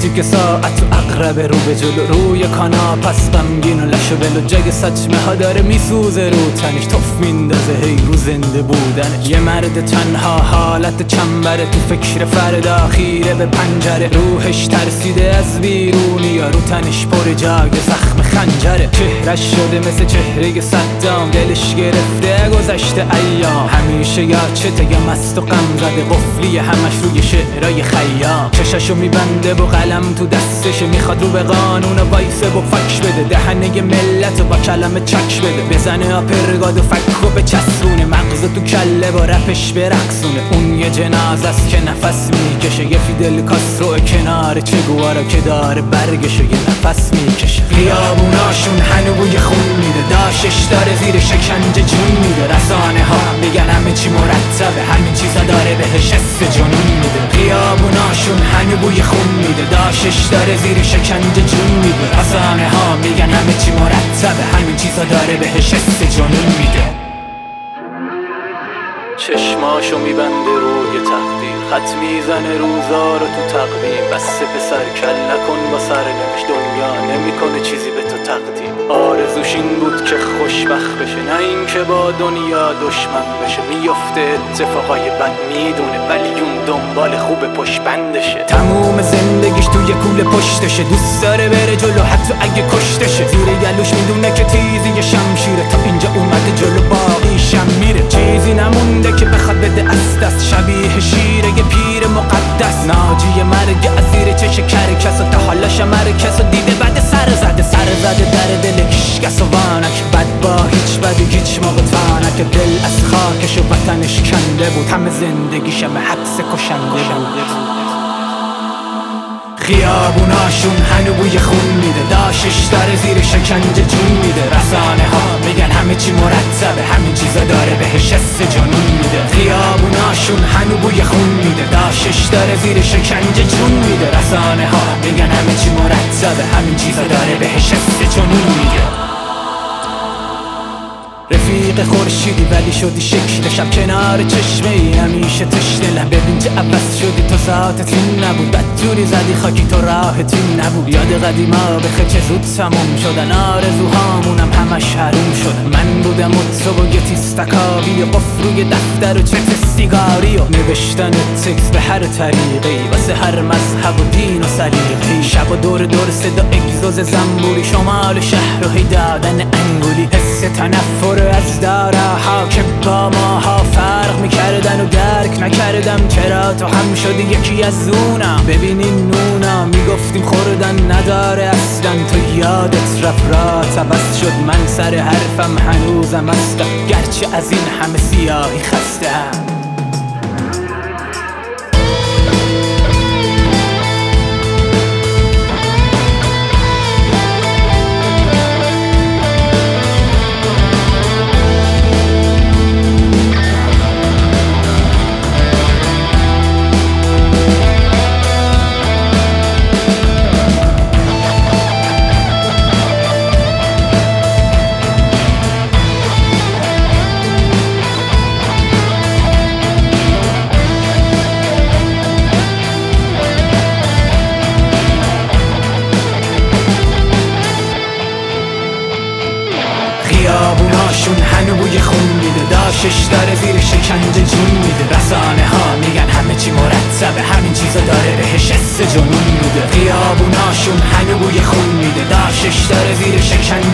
که ساعت و اقرب رو به جلو روی کانا پس غمگین و لش و بلو جگ سچمه ها داره میسوزه رو تنش توف میندازه هی رو زنده بودنش. یه مرد تنها حالت چنبره تو فکر فردا خیره به پنجره روحش ترسیده از بیرونی یا رو تنش پر جاگ زخم خنجره. چهرش شده مثل چهره صدام دلش گرفته گذشته ایام همیشه یا چته یا مست و غم زده قفلی همش روی شعرهای خیام. چششو میبنده با قلم تو دستش میخواد رو به قانون و وایسه و فکش بده دهنه ملت و با کلمه چکش بده بزنه آپرگاد و فک و بچسبونه مغز تو کله با رپش برقصونه. اون یه جناز است که نفس میکشه یه فیدل کاسترو کنار چگوارا که داره برگشو یه نفس میکشه. خیابوناشون هنو بوی خون میده داشش داره زیر شکنجه جون میده. رسانه ها میگن همه چی مرتبه همین چیزا داره بهش حس جنون میده. خیابوناشون هنو بوی خون میده داشش داره زیر شکنجه جون میده. رسانه ها میگن همه چی مرتبه همین چیزا داره بهش حس جنون میده. چشماشو میبنده روی تقدیر خط میزنه روزا رو تو تقویم بسه پسر کل نکن با سرنوشت دنیا نمیکنه چیزی به تو تقدیم. آرزوش این بود که خوشبخت بشه نه این که با دنیا دشمن بشه. میفته اتفاقای بد میدونه ولی اون دنبال خوب پشت بندشه. تموم زندگیش توی کوله پشتشه دوست داره بره جلو حتی اگه کشتشه. زیر گلوش میدونه که تیزی شمشیره تا اینجا اومده جلو باقیشم میره. چیزی نمونده که بخواد بده از دست شبیه شیره یه پیر مقدس. ناجی مرگ از زیر چش کرکس و تا حالا مرکز و دیده بعد سر زده در دل هیچکس و وانک بد با هیچ بدی هیچ موقع تانک. دل از خاکش و وطنش کنده بود همه زندگیش همه حدس کشنده بود. خیابوناشون هنو بوی خون میده داشش داره زیر شکنجه جون میده. رسانه ها میگن همه چی مرتبه همین چیزا داره بهش حس جنون میده. خیابوناشون هنو بوی خون میده داشش داره زیر شکنجه جون میده. رسانه ها میگن همه چی مرتبه همین چیزا داره بهش حس جنون میده. رفیق خورشیدی ولی شدی شکل شب کنار چشمه ای همیشه تشنه. ببین چه عوض شدی تو ساعتت این نبود بدجوری زدی خاکی تو راحت این نبود. یاد قدیما بخیر چه زود تموم شدن آرزوهامونم همش حروم شدن. من بودم و تو با یه تیستکابی و قفل روی دفتر و چت سیگاری و نوشتن تکس به هر طریقی واسه هر مذهب و دین و سلیقی. شب و دور صدا اگزوز زنبوری شمال شهر و هی دادن انگولی. حس تنفر از داره ها که با ماها فرق میکردن و درک نکردم چرا تو هم شدی یکی از اونم. ببینین نونم میگفتیم خوردن نداره اصلا تو یادت رفت عوض شد من سر حرفم هنوزم هستم گرچه از این همه سیاهی خستم. خیابوناشون هنو بوی خون میده داشش داره زیر شکنجه جون میده. رسانه ها میگن همه چی مرتبه همین چیزا داره بهش حس جنون میده. خیابوناشون هنو بوی خون میده داشش داره زیر شکنجه